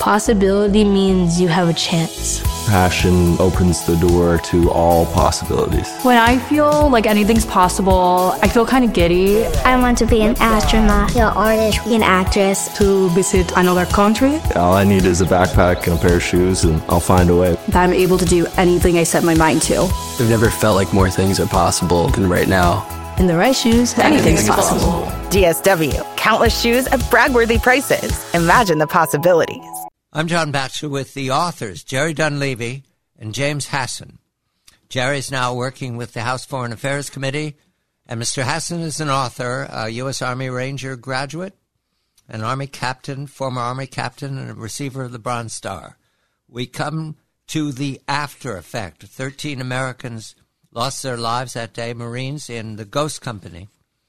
Possibility means you have a chance. Passion opens the door to all possibilities. When I feel like anything's possible, I feel kind of giddy. I want to be an astronaut, an artist, an actress. To visit another country. All I need is a backpack and a pair of shoes, and I'll find a way. That I'm able to do anything I set my mind to. I've never felt like more things are possible than right now. In the right shoes, anything's possible. DSW, countless shoes at brag-worthy prices. Imagine the possibilities. I'm John Batchelor with the authors, Jerry Dunleavy and James Hasson. Jerry's now working with the House Foreign Affairs Committee, and Mr. Hasson is an author, a U.S. Army Ranger graduate, an Army captain, former Army captain, and a receiver of the Bronze Star. We come to the after effect. 13 Americans lost their lives that day, Marines in the Ghost Company,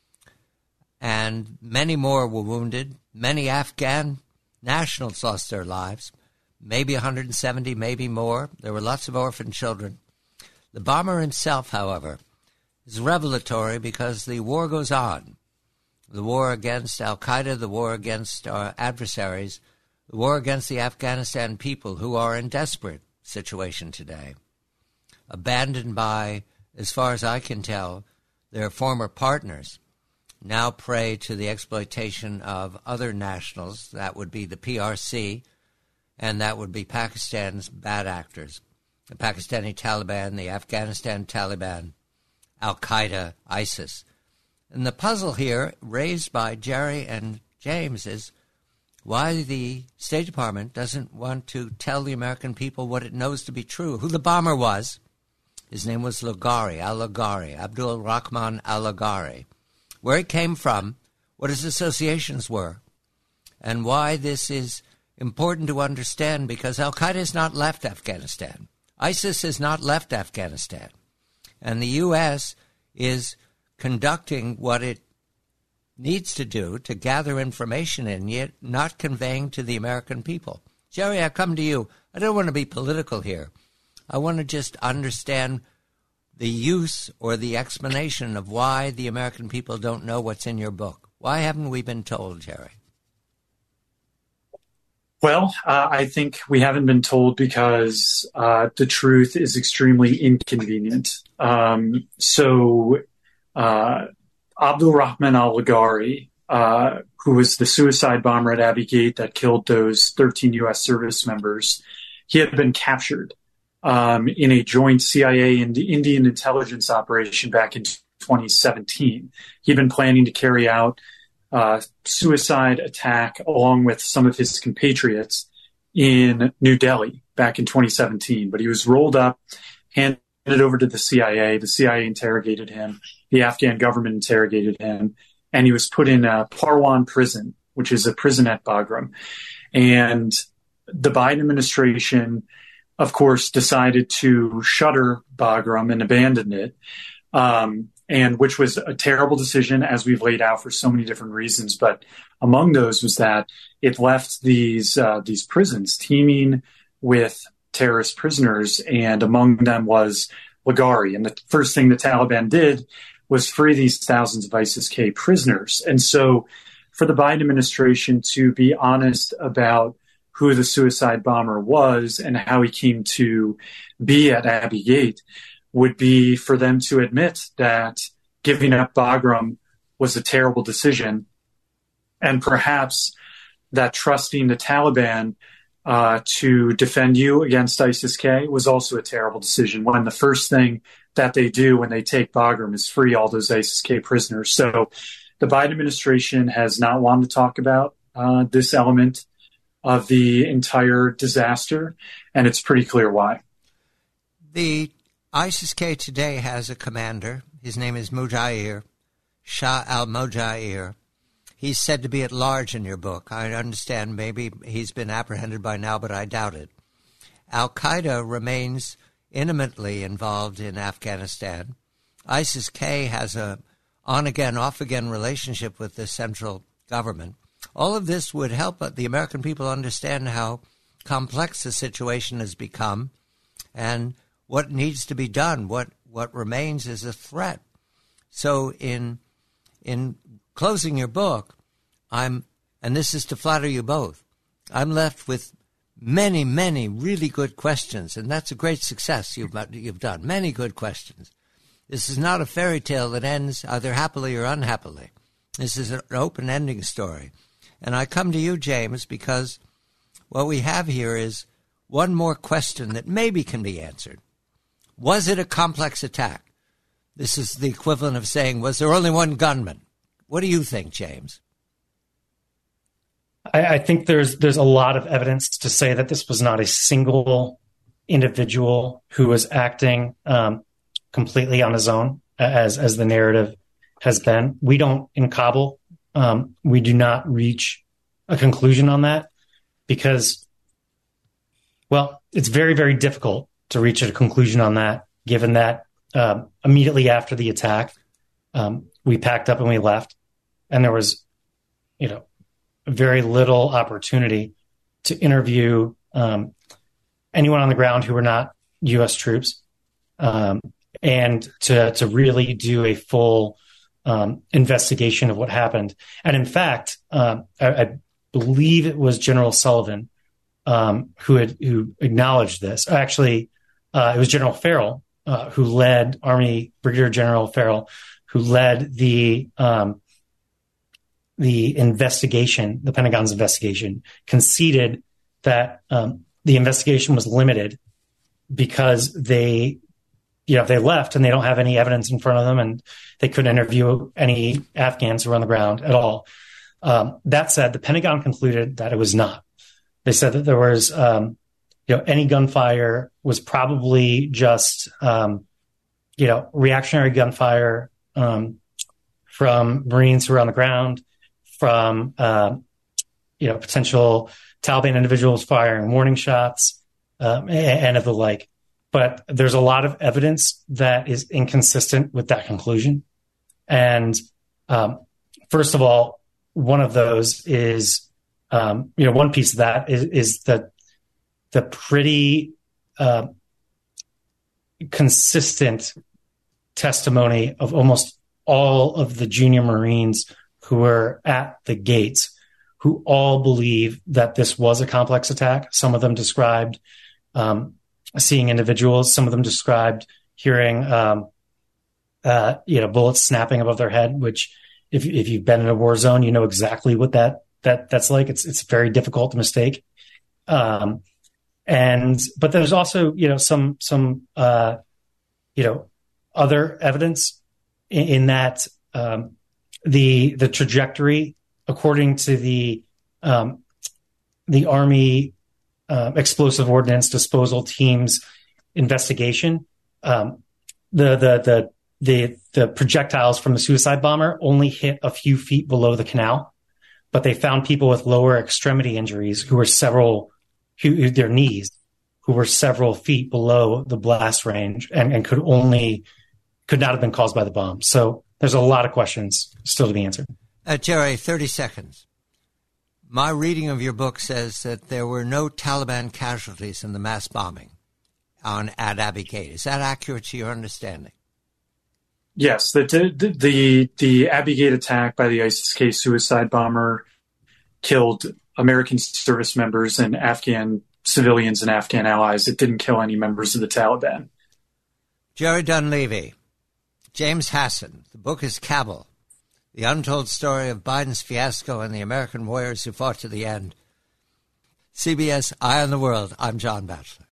and many more were wounded. Many Afghan nationals lost their lives, maybe 170, maybe more. There were lots of orphan children. The bomber himself, however, is revelatory because the war goes on. The war against al-Qaeda, the war against our adversaries, the war against the Afghanistan people who are in desperate situation today, abandoned by, as far as I can tell, their former partners, now prey to the exploitation of other nationals. That would be the PRC, and that would be Pakistan's bad actors, the Pakistani Taliban, the Afghanistan Taliban, al-Qaeda, ISIS. And the puzzle here raised by Jerry and James is why the State Department doesn't want to tell the American people what it knows to be true, who the bomber was. His name was Laghari, al-Laghari, Abdul Rahman al-Laghari. Where it came from, what his associations were, and why this is important to understand, because al-Qaeda has not left Afghanistan. ISIS has not left Afghanistan. And the U.S. is conducting what it needs to do to gather information and yet not conveying to the American people. Jerry, I come to you. I don't want to be political here. I want to just understand the use or the explanation of why the American people don't know what's in your book. Why haven't we been told, Jerry? Well, I think we haven't been told because the truth is extremely inconvenient. Abdul Rahman al-Laghari, who was the suicide bomber at Abbey Gate that killed those 13 U.S. service members, he had been captured in a joint CIA and Indian intelligence operation back in 2017. He'd been planning to carry out suicide attack along with some of his compatriots in New Delhi back in 2017. But he was rolled up, handed over to the CIA. The CIA interrogated him. The Afghan government interrogated him. And he was put in Parwan prison, which is a prison at Bagram. And the Biden administration, of course, decided to shutter Bagram and abandon it, and which was a terrible decision, as we've laid out for so many different reasons. But among those was that it left these prisons teeming with terrorist prisoners, and among them was Laghari. And the first thing the Taliban did was free these thousands of ISIS-K prisoners. And so for the Biden administration to be honest about who the suicide bomber was and how he came to be at Abbey Gate would be for them to admit that giving up Bagram was a terrible decision, and perhaps that trusting the Taliban to defend you against ISIS-K was also a terrible decision, when the first thing that they do when they take Bagram is free all those ISIS-K prisoners. So the Biden administration has not wanted to talk about this element of the entire disaster, and it's pretty clear why. The ISIS-K today has a commander. His name is Mujahir, Shah al-Mujahir. He's said to be at large in your book. I understand maybe he's been apprehended by now, but I doubt it. Al-Qaeda remains intimately involved in Afghanistan. ISIS-K has a on-again, off-again relationship with the central government. All of this would help the American people understand how complex the situation has become and what needs to be done, what remains is a threat. So in closing your book, and this is to flatter you both, I'm left with many, many really good questions, and that's a great success you've done. Many good questions. This is not a fairy tale that ends either happily or unhappily. This is an open-ending story. And I come to you, James, because what we have here is one more question that maybe can be answered. Was it a complex attack? This is the equivalent of saying, was there only one gunman? What do you think, James? I think there's a lot of evidence to say that this was not a single individual who was acting completely on his own, as the narrative has been. We don't, in Kabul, we do not reach a conclusion on that because, well, it's very, very difficult to reach a conclusion on that, given that immediately after the attack, we packed up and we left, and there was, very little opportunity to interview anyone on the ground who were not U.S. troops, and to really do a full investigation of what happened. And in fact, I believe it was General Sullivan who acknowledged this. Actually, it was General Farrell who led Brigadier General Farrell, who led the investigation, the Pentagon's investigation, conceded that the investigation was limited because they left and they don't have any evidence in front of them, and they couldn't interview any Afghans who were on the ground at all. That said, the Pentagon concluded that it was not. They said that there was, any gunfire was probably just, reactionary gunfire from Marines who were on the ground, from, potential Taliban individuals firing warning shots, and of the like. But there's a lot of evidence that is inconsistent with that conclusion. And first of all, one of those is, one piece of that is the pretty consistent testimony of almost all of the junior Marines who were at the gates, who all believe that this was a complex attack. Some of them described seeing individuals. Some of them described hearing, bullets snapping above their head, which if you've been in a war zone, you know exactly what that's like. It's very difficult to mistake. But there's also, some other evidence in that, the trajectory, according to the Army Explosive Ordnance Disposal Team's investigation, the projectiles from the suicide bomber only hit a few feet below the canal, but they found people with lower extremity injuries who were their knees, who were several feet below the blast range and could not have been caused by the bomb. So there's a lot of questions still to be answered. Jerry, 30 seconds. My reading of your book says that there were no Taliban casualties in the mass bombing at Abbey Gate. Is that accurate to your understanding? Yes, the Abbey Gate attack by the ISIS-K suicide bomber killed American service members and Afghan civilians and Afghan allies. It didn't kill any members of the Taliban. Jerry Dunleavy, James Hasson. The book is Kabul, The Untold Story of Biden's Fiasco and the American Warriors Who Fought to the End. CBS Eye on the World. I'm John Batchelor.